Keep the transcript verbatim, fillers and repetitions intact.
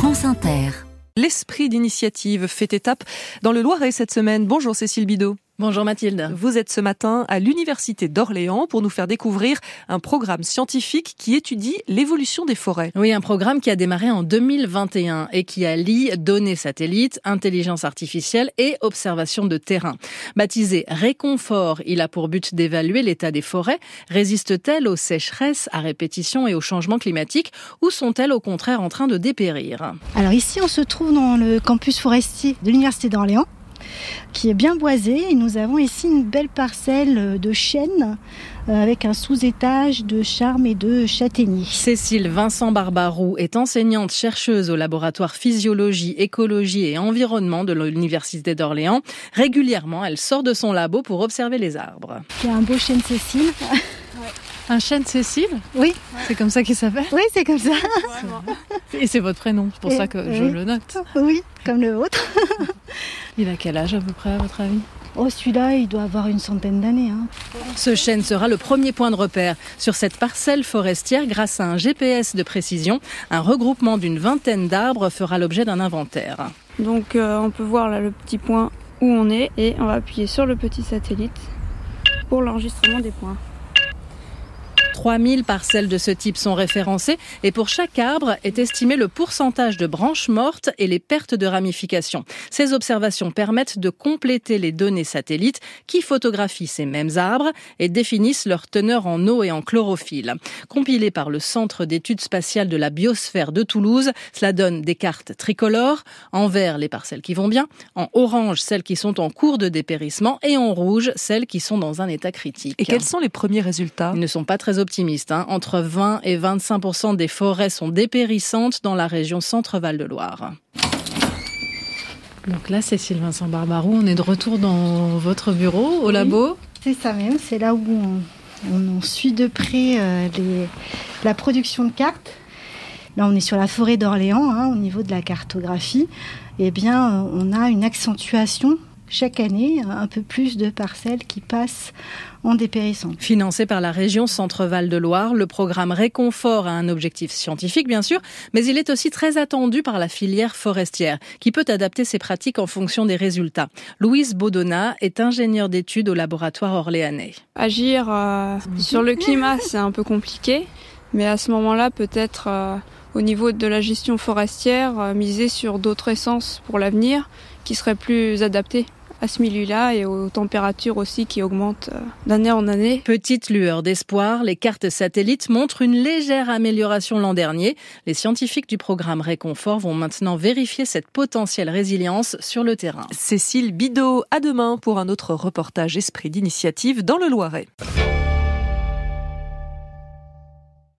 France Inter. L'esprit d'initiative fait étape dans le Loiret cette semaine. Bonjour Cécile Bidot. Bonjour Mathilde. Vous êtes ce matin à l'Université d'Orléans pour nous faire découvrir un programme scientifique qui étudie l'évolution des forêts. Oui, un programme qui a démarré en deux mille vingt et un et qui allie données satellites, intelligence artificielle et observation de terrain. Baptisé Réconfort, il a pour but d'évaluer l'état des forêts. Résistent-elles aux sécheresses à répétition et aux changements climatiques ou sont-elles au contraire en train de dépérir ? Alors ici, on se trouve dans le campus forestier de l'Université d'Orléans, qui est bien boisé, et nous avons ici une belle parcelle de chênes avec un sous-étage de charme et de châtaigniers. Cécile Vincent-Barbaroux est enseignante chercheuse au laboratoire physiologie, écologie et environnement de l'Université d'Orléans. Régulièrement, elle sort de son labo pour observer les arbres. Il y a un beau chêne Cécile. Un chêne Cécile ? Oui. C'est comme ça qu'il s'appelle ? Oui, c'est comme ça. Et c'est votre prénom, c'est pour et, ça que oui. je le note. Oui, comme le vôtre. Il a quel âge à peu près à votre avis ? Oh, celui-là, il doit avoir une centaine d'années. Hein. Ce chêne sera le premier point de repère sur cette parcelle forestière grâce à un G P S de précision. Un regroupement d'une vingtaine d'arbres fera l'objet d'un inventaire. Donc euh, on peut voir là le petit point où on est et on va appuyer sur le petit satellite pour l'enregistrement des points. trois mille parcelles de ce type sont référencées et pour chaque arbre est estimé le pourcentage de branches mortes et les pertes de ramification. Ces observations permettent de compléter les données satellites qui photographient ces mêmes arbres et définissent leur teneur en eau et en chlorophylle. Compilées par le Centre d'études spatiales de la biosphère de Toulouse, cela donne des cartes tricolores, en vert les parcelles qui vont bien, en orange celles qui sont en cours de dépérissement et en rouge celles qui sont dans un état critique. Et quels sont les premiers résultats ? Ils ne sont pas très optimiste. Hein. Entre vingt et vingt-cinq pour cent des forêts sont dépérissantes dans la région Centre-Val de-Loire. Donc là, Cécile Vincent-Barbaroux, on est de retour dans votre bureau, au oui, labo. C'est ça même, c'est là où on, on, on suit de près euh, les, la production de cartes. Là, on est sur la forêt d'Orléans, hein, au niveau de la cartographie. Eh bien, on a une accentuation chaque année, un peu plus de parcelles qui passent en dépérissant. Financé par la région Centre-Val-de-Loire, le programme Réconfort a un objectif scientifique, bien sûr, mais il est aussi très attendu par la filière forestière, qui peut adapter ses pratiques en fonction des résultats. Louise Baudonna est ingénieure d'études au laboratoire orléanais. Agir euh, sur le climat, c'est un peu compliqué, mais à ce moment-là, peut-être euh, au niveau de la gestion forestière, euh, miser sur d'autres essences pour l'avenir qui seraient plus adaptées à ce milieu-là et aux températures aussi qui augmentent d'année en année. Petite lueur d'espoir, les cartes satellites montrent une légère amélioration l'an dernier. Les scientifiques du programme Réconfort vont maintenant vérifier cette potentielle résilience sur le terrain. Cécile Bidot, à demain pour un autre reportage Esprit d'initiative dans le Loiret.